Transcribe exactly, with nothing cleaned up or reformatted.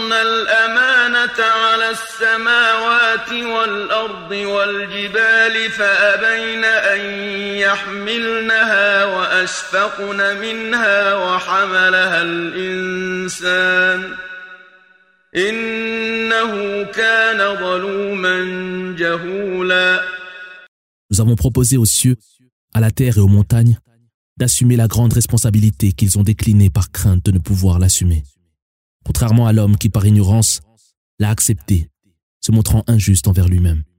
عرضنا الأمانة على السماوات والأرض والجبال فأبين أن يحملنها وأشفقن منها وحملها الإنسان إنه كان ظلوما جهولا. Nous avons proposé aux cieux, à la terre et aux montagnes d'assumer la grande responsabilité qu'ils ont déclinée par crainte de ne pouvoir l'assumer. Contrairement à l'homme qui, par ignorance, l'a accepté, se montrant injuste envers lui-même.